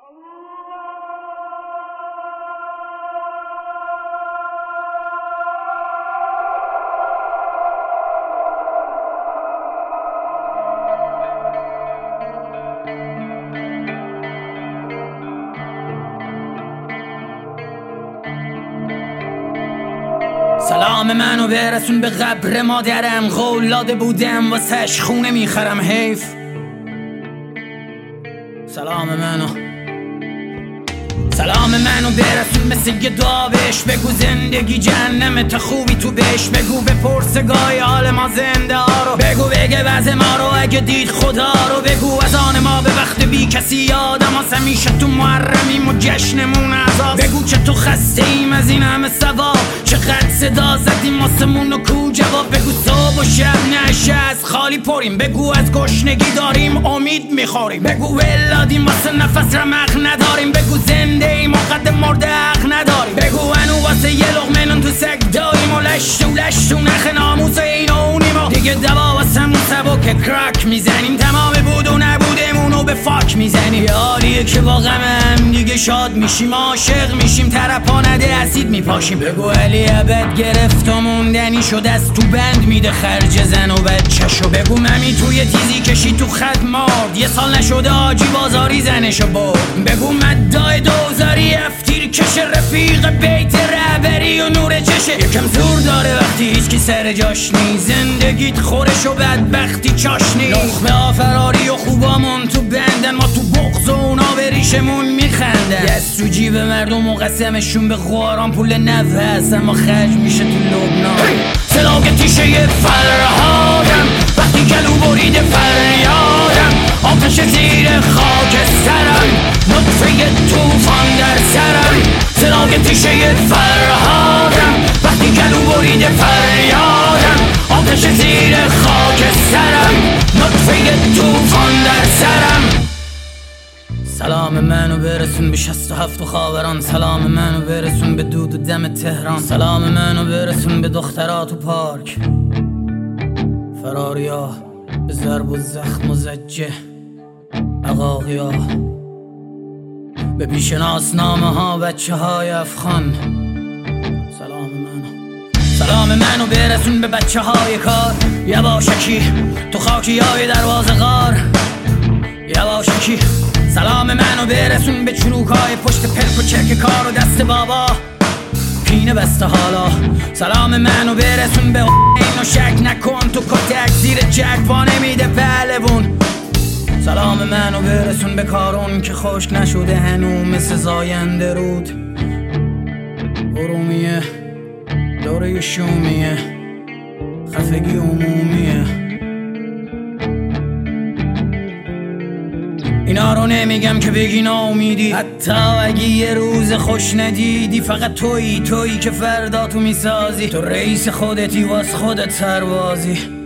سلام منو برسون به قبر مادرم، قولاده بودم واسش خونه میخرم حیف. سلام منو برسون مثل یه دعا بهش بگو زندگی جهنمت خوبی تو بهش بگو بپرس گاهی حال ما زنده ها رو بگو بگه وضع ما رو اگه دید خدا رو بگو از آن ما به وقت بی کسی یادم هست همیشه تو محرمیم و جشنمون عذاب بگو که تو خسته ایم از این همه ثواب چقدر صدا زدیم واسمون و کو جواب بگو صبح و شب نشست خالی پریم بگو از گشنگی داریم امید میخوریم بگو ولادیم واسه نفس رمق نداریم بگو زنده ایم و قد مرده حق نداریم بگو انو واسه یه لقمه نون تو سگ داریم و لشتو نخ ناموس این و اونیم و دیگه دوا واسمون سبک کراک میزنیم تمام بود و نبودمونو به فاک میزنیم یه حالیه که با غم هم دیگه شاد میشیم عاشق میشیم ترپا نده اسید میپاشیم بگو علی ابد گرفت و موندنی شد از تو بند میده خرج زن و بچه‌شو بگو ممی توی تیزی کشی تو خط مرد یه سال نشده آجی بازاری زنشو برد بگو مدای دوزاری افتیر کش رفیق بیت رهبری و نور چشه یکم زور داره وقتی هیچکی سر جاش نی زندگیت خورش و بدبختی چاش نی لخمه ها فراری و خوبامون تو بندن ما تو بغض و اونا به ریشمون میخندن دست تو جیب مردم و قسمشون به خواران پول نوه هست اما خرج میشه تو لبنان سلاک تیشه فرهادم وقتی گلو بریده فریادم آتش زیر خاک سرم نطفه توفان در سرم سلاک تیشه فرهادم وقتی گلو بریده فریادم آتش زیر خاک سرم نطفه توفان در سرم سلام منو برسون به 67 خاوران سلام منو برسون به دود و دم تهران سلام منو برسون به دخترات و پارک فراریا به ضرب و زخم و زجه عقاقیا به بیشناسنامه ها بچه های افغان سلام منو برسون به بچه های کار یواشکی تو خاکی های دروازه غار یواشکی سلام منو برسون به چروکای پشت پلک و چرک کار و دست بابا پینه بسته حالا سلام منو برسون به اینو شک نکن تو کتک زیر جک پا نمیده پهلوون سلام منو برسون به کارون که خشک نشده هنو مثل زاینده رود ارومیه دوره شومیه خفگی عمومیه اینا رو نمیگم که بگی ناامیدی حتی اگه یه روز خوش ندیدی فقط تویی که فردا تو میسازی تو رئیس خودتی واس خودت سربازی